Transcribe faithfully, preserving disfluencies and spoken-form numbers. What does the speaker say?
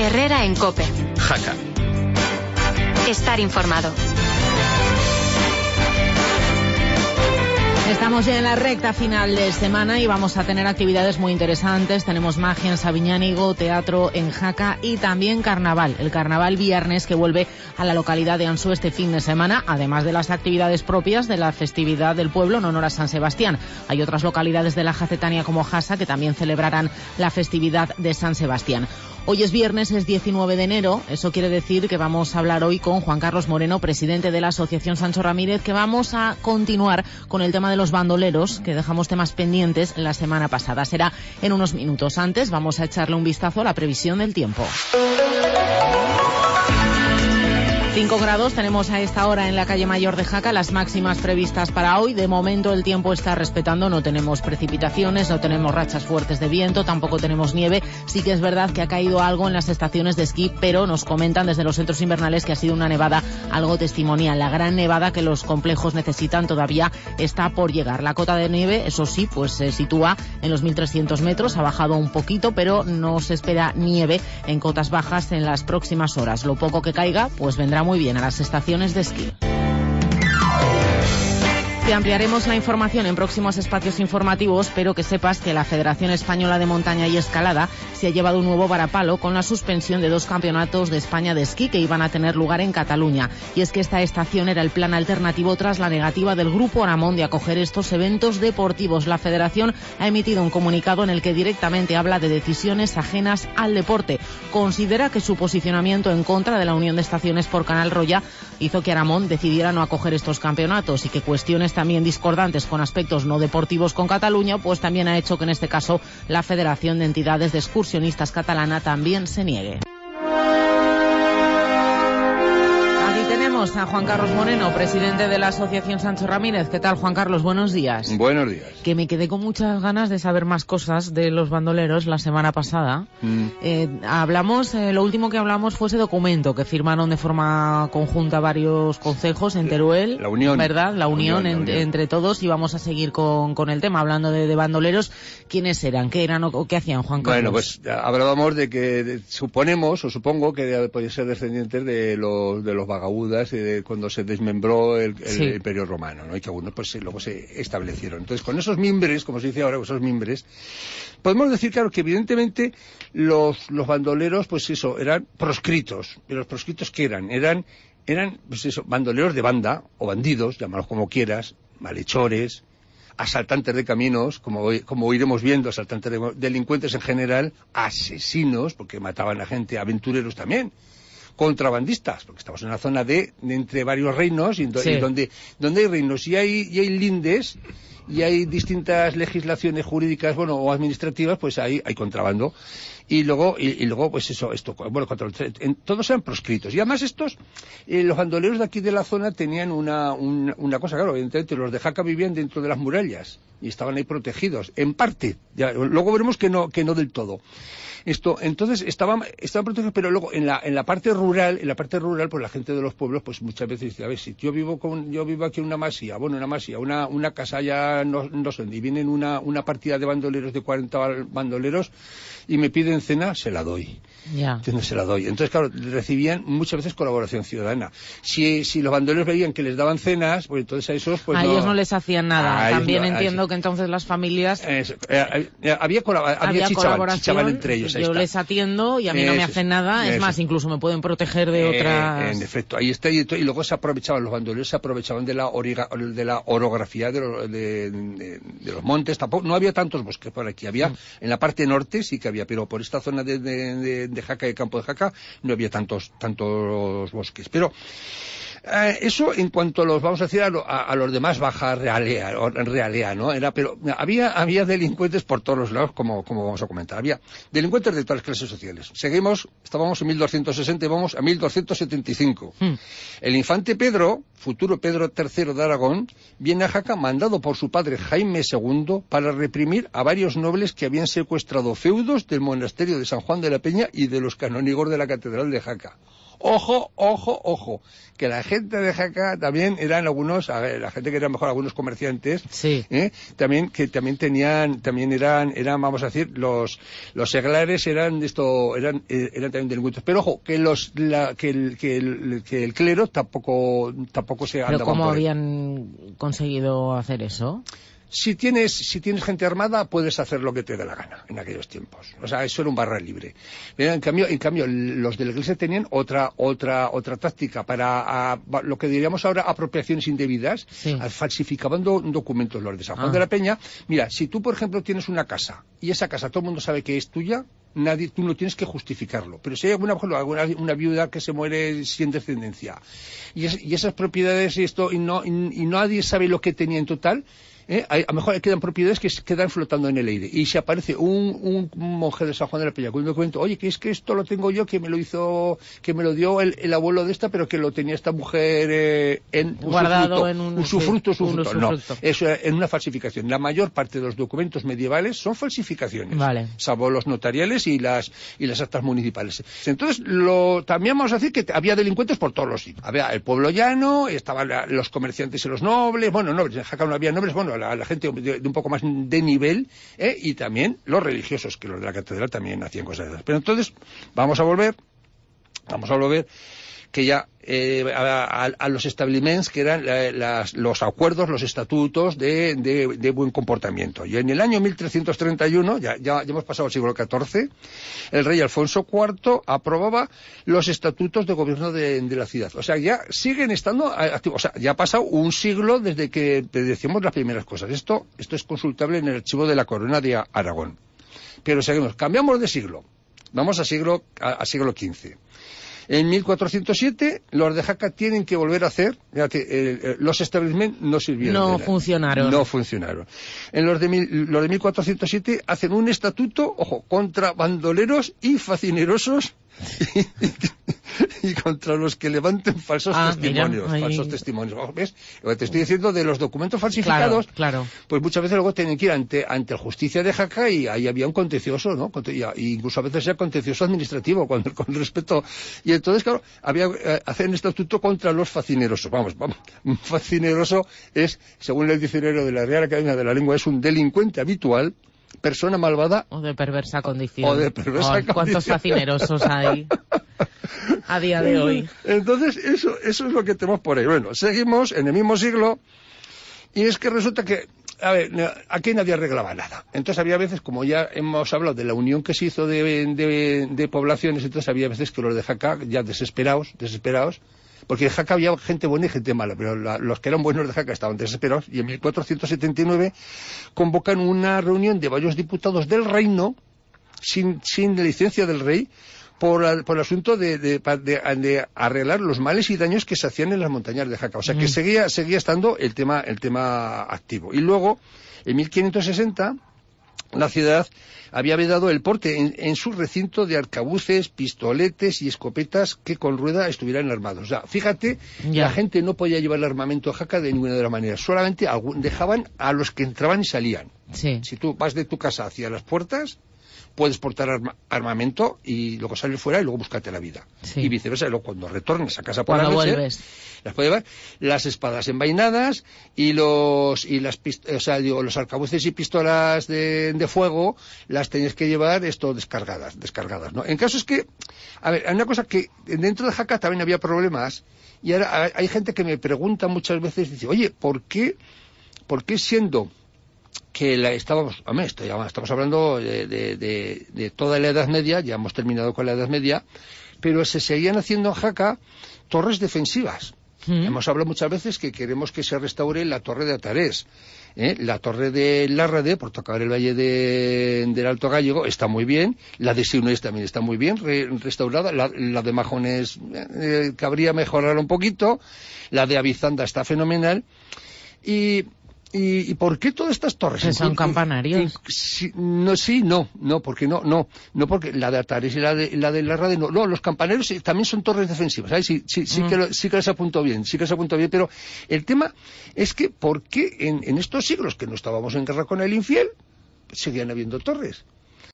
Herrera en COPE. Jaca. Estar informado. Estamos ya en la recta final de semana y vamos a tener actividades muy interesantes. Tenemos magia en Sabiñánigo, teatro en Jaca y también carnaval. El carnaval viernes que vuelve a la localidad de Ansó este fin de semana, además de las actividades propias de la festividad del pueblo en honor a San Sebastián. Hay otras localidades de la Jacetania como Jasa que también celebrarán la festividad de San Sebastián. Hoy es viernes, es diecinueve de enero, eso quiere decir que vamos a hablar hoy con Juan Carlos Moreno, presidente de la Asociación Sancho Ramírez, que vamos a continuar con el tema de los bandoleros, que dejamos temas pendientes la semana pasada. Será en unos minutos. Antes vamos a echarle un vistazo a la previsión del tiempo. cinco grados tenemos a esta hora en la calle Mayor de Jaca, las máximas previstas para hoy. De momento el tiempo está respetando, no tenemos precipitaciones, no tenemos rachas fuertes de viento, tampoco tenemos nieve. Sí que es verdad que ha caído algo en las estaciones de esquí, pero nos comentan desde los centros invernales que ha sido una nevada algo testimonial. La gran nevada que los complejos necesitan todavía está por llegar. La cota de nieve, eso sí, pues se sitúa en los mil trescientos metros, ha bajado un poquito, pero no se espera nieve en cotas bajas en las próximas horas. Lo poco que caiga, pues vendrá muy bien a las estaciones de esquí. Te ampliaremos la información en próximos espacios informativos, pero que sepas que la Federación Española de Montaña y Escalada se ha llevado un nuevo varapalo con la suspensión de dos campeonatos de España de esquí que iban a tener lugar en Cataluña. Y es que esta estación era el plan alternativo tras la negativa del Grupo Aramón de acoger estos eventos deportivos. La Federación ha emitido un comunicado en el que directamente habla de decisiones ajenas al deporte. Considera que su posicionamiento en contra de la unión de estaciones por Canal Roya hizo que Aramón decidiera no acoger estos campeonatos y que cuestiones también discordantes con aspectos no deportivos con Cataluña, pues también ha hecho que en este caso la Federación de Entidades de Excursionistas Catalana también se niegue. Tenemos a Juan Carlos Moreno, presidente de la Asociación Sancho Ramírez. ¿Qué tal, Juan Carlos? Buenos días. Buenos días. Que me quedé con muchas ganas de saber más cosas de los bandoleros la semana pasada. Mm. Eh, hablamos, eh, lo último que hablamos fue ese documento que firmaron de forma conjunta varios concejos en Teruel. La unión. ¿Verdad? La unión, la unión, en, la unión. entre todos, y vamos a seguir con, con el tema, hablando de, de bandoleros. ¿Quiénes eran? ¿Qué eran o qué hacían, Juan Carlos? Bueno, pues hablábamos de que de, suponemos, o supongo que podían ser descendientes de los, de los vagabundos de cuando se desmembró el, el sí. Imperio Romano, ¿no? Y que algunos pues luego se establecieron. Entonces, con esos mimbres, como se dice ahora, esos mimbres, podemos decir, claro, que evidentemente los, los bandoleros, pues eso, eran proscritos. ¿Y los proscritos qué eran? Eran, eran, pues eso, bandoleros de banda, o bandidos, llámalos como quieras, malhechores, asaltantes de caminos, como, como iremos viendo, asaltantes de delincuentes en general, asesinos, porque mataban a gente, aventureros también, contrabandistas, porque estamos en una zona de, de entre varios reinos y, do, sí. y donde, donde hay reinos y hay, y hay lindes y hay distintas legislaciones jurídicas, bueno, o administrativas, pues ahí hay contrabando. Y luego, y, y luego, pues eso, esto, bueno, en, todos eran proscritos. Y además estos, eh, los bandoleros de aquí de la zona tenían una, un, una cosa, claro, evidentemente los de Jaca vivían dentro de las murallas y estaban ahí protegidos, en parte. Ya, luego veremos que no, que no del todo. Esto, entonces estaban, estaban protegidos, pero luego en la, en la parte rural, en la parte rural, pues la gente de los pueblos, pues muchas veces dice, a ver, si yo vivo con, yo vivo aquí en una masía, bueno, una masía, una, una casa ya no, no sé, y vienen una, una partida de bandoleros de cuarenta bandoleros y me piden cena, se la doy. Ya. Entonces se la doy. Entonces, claro, recibían muchas veces colaboración ciudadana. Si, si los bandoleros veían que les daban cenas, pues entonces a esos, pues a no, ellos no les hacían nada. También no, entiendo que entonces las familias eso, eh, eh, había, colab- había, había chichaban, chichaban entre ellos. Yo les atiendo y a mí no me hacen nada. Es más, incluso me pueden proteger de eh, otras. En efecto, ahí está. Y, y luego se aprovechaban los bandoleros, se aprovechaban de la origa, de la orografía de, lo, de, de, de los montes. Tampoco no había tantos bosques por aquí. Había mm. en la parte norte sí que había, pero por esta zona de, de, de, de Jaca y Campo de Jaca no había tantos tantos bosques. Pero Eh, eso en cuanto a los, vamos a decir, a, lo, a, a los demás baja realea, realea, ¿no? Era, pero había, había delincuentes por todos los lados, como, como vamos a comentar. Había delincuentes de todas las clases sociales. Seguimos, estábamos en mil doscientos sesenta y vamos a mil doscientos setenta y cinco. Hmm. El infante Pedro, futuro Pedro tercero de Aragón, viene a Jaca mandado por su padre Jaime segundo para reprimir a varios nobles que habían secuestrado feudos del monasterio de San Juan de la Peña y de los canónigos de la catedral de Jaca. ojo, ojo, ojo, que la gente de Jaca también eran algunos, a ver, la gente que eran mejor algunos comerciantes, sí. ¿eh? también que también tenían, también eran, eran, vamos a decir, los los seglares eran de esto, eran, eran también delincuentes. Pero ojo, que los, la, que el, que el, que el clero tampoco, tampoco se andaban. ¿Pero cómo por habían él. conseguido hacer eso? Si tienes, si tienes gente armada, puedes hacer lo que te dé la gana en aquellos tiempos. O sea, eso era un barra libre. Pero en cambio, en cambio, los de la Iglesia tenían otra, otra, otra táctica para a, lo que diríamos ahora apropiaciones indebidas. Sí. Falsificaban do, documentos los de San Juan ah. de la Peña. Mira, si tú, por ejemplo, tienes una casa y esa casa todo el mundo sabe que es tuya, nadie, tú no tienes que justificarlo. Pero si hay alguna, por ejemplo, alguna una viuda que se muere sin descendencia y, es, y esas propiedades y esto y no y, y nadie sabe lo que tenía en total. ¿Eh? A lo mejor quedan propiedades que quedan flotando en el aire y si aparece un, un monje de San Juan de la Peña con un documento, oye, que es que esto lo tengo yo, que me lo hizo, que me lo dio el, el abuelo de esta, pero que lo tenía esta mujer eh, en guardado usufructo, en un usufructo, sí, usufructo. Un no, eso era en una falsificación. La mayor parte de los documentos medievales son falsificaciones, vale. salvo los notariales y las y las actas municipales. Entonces, lo, también vamos a decir que había delincuentes por todos los sitios. Había el pueblo llano, estaban la, los comerciantes y los nobles, bueno, nobles, en Jaca no había nobles, bueno, la, la gente de, de un poco más de nivel, ¿eh? Y también los religiosos, que los de la catedral también hacían cosas de esas. Pero entonces, vamos a volver, vamos a volver, que ya eh, a, a, a los establiments que eran la, las, los acuerdos, los estatutos de, de, de buen comportamiento. Y en el año mil trescientos treinta y uno, ya, ya, ya hemos pasado al siglo catorce, el rey Alfonso cuarto aprobaba los estatutos de gobierno de, de la ciudad. O sea, ya siguen estando activos. O sea, ya ha pasado un siglo desde que decíamos las primeras cosas. Esto, esto es consultable en el archivo de la Corona de Aragón. Pero seguimos, cambiamos de siglo. Vamos a siglo, a, a siglo quince. En mil cuatrocientos siete, los de Jaca tienen que volver a hacer, fíjate, eh, eh, los establecimientos no sirvieron. No de nada. funcionaron. No funcionaron. En los de, mil, los de mil cuatrocientos siete hacen un estatuto, ojo, contra bandoleros y facinerosos y, y contra los que levanten falsos ah, testimonios. Mira, ahí... Falsos testimonios. ¿Ves? Lo que te estoy diciendo de los documentos falsificados, claro, claro. Pues muchas veces luego tienen que ir ante, ante la justicia de Jaca y ahí había un contencioso, ¿no? Y incluso a veces era contencioso administrativo, con, con respeto. Y entonces, claro, había eh, hacer un estatuto contra los facinerosos. Vamos, vamos. Un facineroso es, según el diccionario de la Real Academia de la Lengua, es un delincuente habitual, persona malvada o de perversa condición. O de perversa oh, condición. ¿Cuántos facinerosos hay a día de hoy? Entonces, eso, eso es lo que tenemos por ahí. Bueno, seguimos en el mismo siglo y es que resulta que, a ver, aquí nadie arreglaba nada. Entonces había veces, como ya hemos hablado de la unión que se hizo de, de, de poblaciones, entonces había veces que los de Jaca, ya desesperados, desesperados, porque en Jaca había gente buena y gente mala, pero la, los que eran buenos de Jaca estaban desesperados, y en mil cuatrocientos setenta y nueve convocan una reunión de varios diputados del reino, sin, sin licencia del rey, por, por el asunto de, de, de, de arreglar los males y daños que se hacían en las montañas de Jaca. O sea, que mm. seguía, seguía estando el tema, el tema activo. Y luego, en mil quinientos sesenta, la ciudad había vedado el porte en, en su recinto de arcabuces, pistoletes y escopetas que con rueda estuvieran armados. O sea, fíjate, ya. La gente no podía llevar el armamento a Jaca de ninguna de las maneras. Solamente algún, dejaban a los que entraban y salían. Sí. Si tú vas de tu casa hacia las puertas, puedes portar arma, armamento y luego salir fuera y luego buscarte la vida. Sí. Y viceversa, y luego cuando retornes a casa por cuando la noche, vuelves. las puedes llevar, las espadas envainadas y los y las o sea, digo, los arcabuces y pistolas de, de fuego las tenías que llevar esto descargadas, descargadas, ¿no? En caso es que, a ver, hay una cosa que dentro de Jaca también había problemas y ahora hay gente que me pregunta muchas veces, dice, oye, ¿por qué, por qué siendo que la, estábamos, hombre, esto ya, estamos hablando de, de, de, de toda la Edad Media, ya hemos terminado con la Edad Media, pero se seguían haciendo en Jaca torres defensivas. ¿Mm? Hemos hablado muchas veces que queremos que se restaure la torre de Atarés, ¿eh? La torre de Larrade, por tocar el valle de, del Alto Gállego, está muy bien, la de Siunés también está muy bien re, restaurada, la, la de Majones eh, cabría mejorar un poquito, la de Avizanda está fenomenal, y... ¿Y, ¿Y por qué todas estas torres? ¿Que son campanarios? Sí, no, sí, no, no, porque no, no, no porque la de Atares y la de la de Larrade no, no, los campanarios también son torres defensivas, ¿sabes? Sí, sí, sí, mm. que lo, sí que les apunto bien, sí que les apunto bien, pero el tema es que ¿por qué en, en estos siglos que no estábamos en guerra con el infiel seguían habiendo torres?